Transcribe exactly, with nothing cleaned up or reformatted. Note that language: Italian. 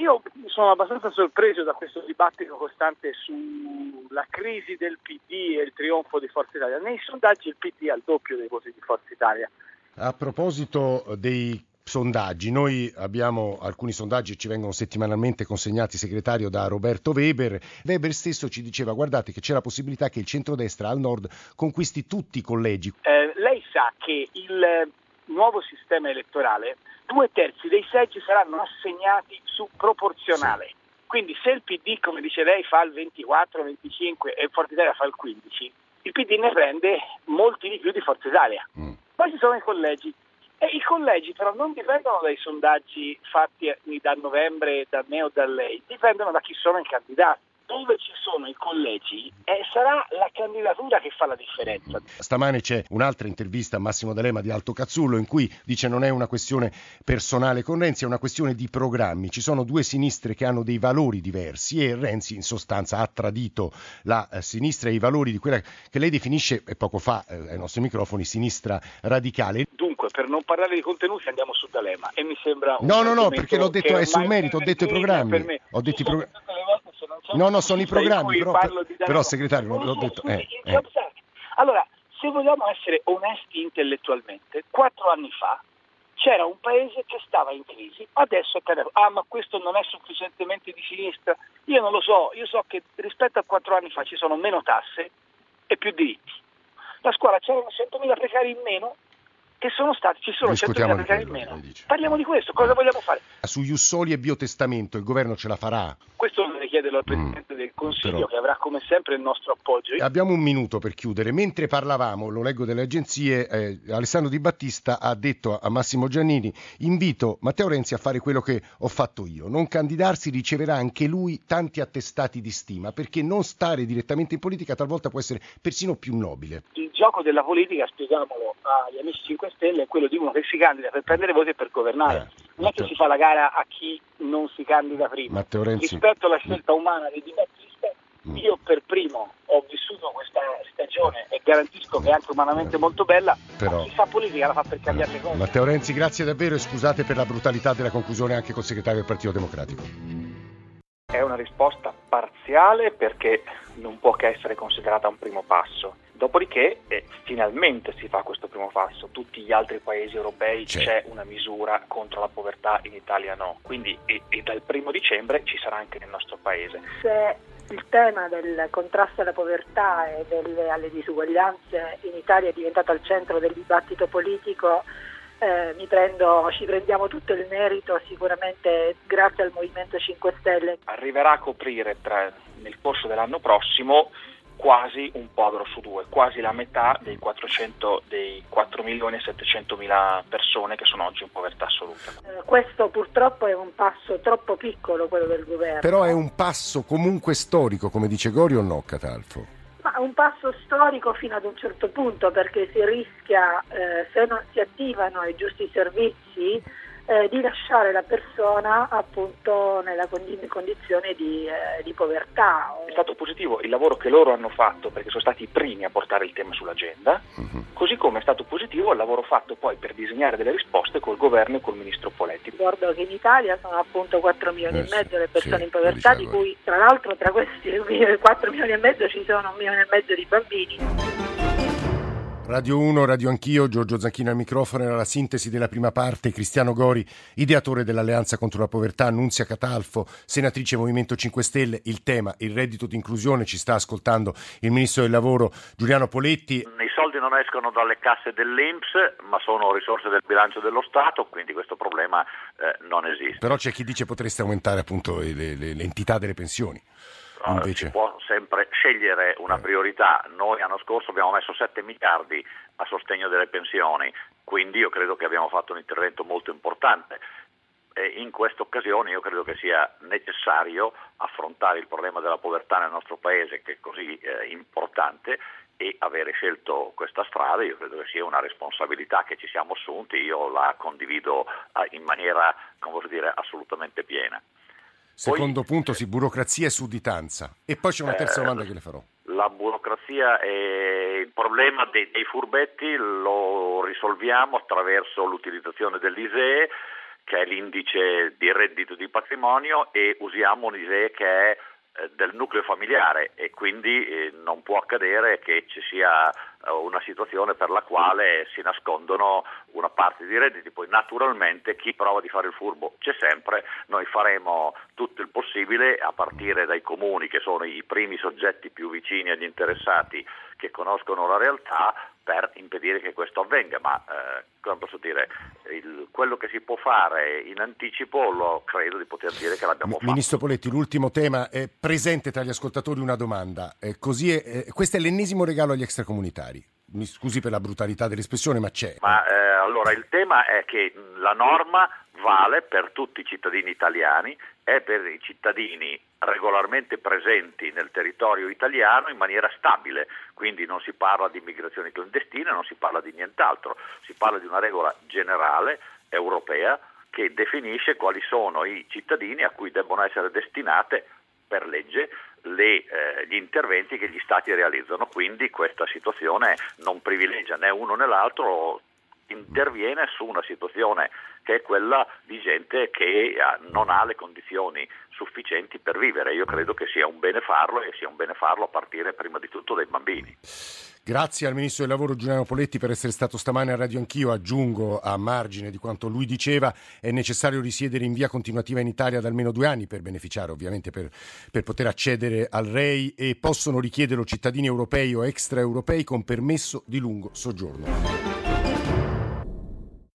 io sono abbastanza sorpreso da questo dibattito costante sulla crisi del P D e il trionfo di Forza Italia. Nei sondaggi il P D ha il doppio dei voti di Forza Italia. A proposito dei sondaggi, noi abbiamo alcuni sondaggi che ci vengono settimanalmente consegnati, segretario, da Roberto Weber. Weber stesso ci diceva: guardate che c'è la possibilità che il centrodestra al nord conquisti tutti i collegi. Eh, lei sa che il nuovo sistema elettorale, due terzi dei seggi saranno assegnati su proporzionale. Sì. Quindi se il P D, come dice lei, fa il ventiquattro venticinque e Forza Italia fa il quindici, il P D ne prende molti di più di Forza Italia. Mm. Poi ci sono i collegi. E i collegi però non dipendono dai sondaggi fatti da novembre da me o da lei, dipendono da chi sono i candidati. Dove ci sono i collegi eh, sarà la candidatura che fa la differenza. Stamane c'è un'altra intervista a Massimo D'Alema di Alto Cazzullo in cui dice: non è una questione personale con Renzi, è una questione di programmi. Ci sono due sinistre che hanno dei valori diversi e Renzi in sostanza ha tradito la eh, sinistra e i valori di quella che lei definisce eh, poco fa eh, ai nostri microfoni sinistra radicale. Dunque, per non parlare di contenuti andiamo su D'Alema e mi sembra un no no no perché l'ho detto è sul merito, ho detto i programmi, ho detto i programmi. No, no, sono i programmi, però, però segretario, non l'ho detto. Eh, eh. Allora, se vogliamo essere onesti intellettualmente, quattro anni fa c'era un paese che stava in crisi, adesso è caduto. Ah, ma questo non è sufficientemente di sinistra? Io non lo so, io so che rispetto a quattro anni fa ci sono meno tasse e più diritti. La scuola c'erano centomila precari in meno, che sono stati, ci sono centomila precari in meno. Parliamo di questo, cosa vogliamo fare? Su Jussoli e biotestamento il governo ce la farà? Questo lo chiederlo al Presidente mm, del Consiglio, però, che avrà come sempre il nostro appoggio. Abbiamo un minuto per chiudere. Mentre parlavamo, lo leggo dalle agenzie, eh, Alessandro Di Battista ha detto a Massimo Giannini: invito Matteo Renzi a fare quello che ho fatto io, non candidarsi, riceverà anche lui tanti attestati di stima, perché non stare direttamente in politica talvolta può essere persino più nobile. Il gioco della politica, spieghiamolo agli amici cinque Stelle, è quello di uno che si candida per prendere voti e per governare. Eh, non è che si fa la gara a chi non si candida prima. Matteo Renzi. Rispetto alla scelta umana di Di Battista, mm. io per primo ho vissuto questa stagione e garantisco che è anche umanamente molto bella, però chi fa politica la fa per cambiare le cose. Matteo Renzi, grazie davvero e scusate per la brutalità della conclusione anche col segretario del Partito Democratico. È una risposta parziale perché non può che essere considerata un primo passo. Dopodiché eh, finalmente si fa questo primo passo. Tutti gli altri paesi europei c'è, c'è una misura contro la povertà, in Italia no. Quindi e, e dal primo dicembre ci sarà anche nel nostro paese. Se il tema del contrasto alla povertà e delle, alle disuguaglianze in Italia è diventato al centro del dibattito politico, eh, mi prendo, ci prendiamo tutto il merito sicuramente grazie al Movimento cinque Stelle. Arriverà a coprire tra, nel corso dell'anno prossimo quasi un povero su due, quasi la metà dei quattrocento dei quattro milioni e settecentomila persone che sono oggi in povertà assoluta. Eh, questo purtroppo è un passo troppo piccolo, quello del governo. Però è un passo comunque storico, come dice Gori, o no, Catalfo? Ma un passo storico fino ad un certo punto, perché si rischia, eh, se non si attivano i giusti servizi, Eh, di lasciare la persona appunto nella condizione di, eh, di povertà. È stato positivo il lavoro che loro hanno fatto perché sono stati i primi a portare il tema sull'agenda, uh-huh. così come è stato positivo il lavoro fatto poi per disegnare delle risposte col governo e col ministro Poletti. Ricordo che in Italia sono appunto quattro milioni eh, e mezzo le persone sì, in povertà, diciamo. Di cui tra l'altro tra questi quattro milioni e mezzo ci sono un milione e mezzo di bambini. Radio uno, Radio Anch'io, Giorgio Zanchino al microfono. Era la sintesi della prima parte. Cristiano Gori, ideatore dell'Alleanza contro la Povertà, Nunzia Catalfo, senatrice Movimento cinque Stelle. Il tema, il reddito di inclusione, ci sta ascoltando il Ministro del Lavoro Giuliano Poletti. I soldi non escono dalle casse dell'I N P S, ma sono risorse del bilancio dello Stato, quindi questo problema eh, non esiste. Però c'è chi dice potreste aumentare appunto le, le, l'entità delle pensioni. Invece... Si può sempre scegliere una priorità. Noi l'anno scorso abbiamo messo sette miliardi a sostegno delle pensioni, quindi io credo che abbiamo fatto un intervento molto importante. E in questa occasione io credo che sia necessario affrontare il problema della povertà nel nostro paese, che è così eh, importante, e avere scelto questa strada io credo che sia una responsabilità che ci siamo assunti. Io la condivido eh, in maniera, come posso dire, assolutamente piena. Secondo poi, punto, sì, burocrazia e sudditanza. E poi c'è una terza eh, domanda che le farò. La burocrazia e il problema dei, dei furbetti lo risolviamo attraverso l'utilizzazione dell'I S E E, che è l'indice di reddito di patrimonio, e usiamo un I S E E che è eh, del nucleo familiare, e quindi eh, non può accadere che ci sia eh, una situazione per la quale si nascondono una parte di redditi. Poi naturalmente chi prova di fare il furbo c'è sempre. Noi faremo tutto il possibile, a partire dai comuni, che sono i primi soggetti più vicini agli interessati, che conoscono la realtà, per impedire che questo avvenga. Ma eh, come posso dire, il, quello che si può fare in anticipo, lo credo di poter dire che l'abbiamo fatto. Ministro Poletti, l'ultimo tema è presente tra gli ascoltatori una domanda. Eh, così è, eh, questo è l'ennesimo regalo agli extracomunitari. Mi scusi per la brutalità dell'espressione, ma c'è. Ma eh, allora il tema è che la norma vale per tutti i cittadini italiani e per i cittadini regolarmente presenti nel territorio italiano in maniera stabile, quindi non si parla di immigrazione clandestina, non si parla di nient'altro, si parla di una regola generale europea che definisce quali sono i cittadini a cui debbono essere destinate per legge le, eh, gli interventi che gli Stati realizzano. Quindi questa situazione non privilegia né uno né l'altro, interviene su una situazione che è quella di gente che non ha le condizioni sufficienti per vivere. Io credo che sia un bene farlo, e sia un bene farlo a partire prima di tutto dai bambini. Grazie al Ministro del Lavoro Giuliano Poletti per essere stato stamane a Radio Anch'io. Aggiungo, a margine di quanto lui diceva, è necessario risiedere in via continuativa in Italia da almeno due anni per beneficiare, ovviamente per, per poter accedere al R E I, e possono richiederlo cittadini europei o extraeuropei con permesso di lungo soggiorno.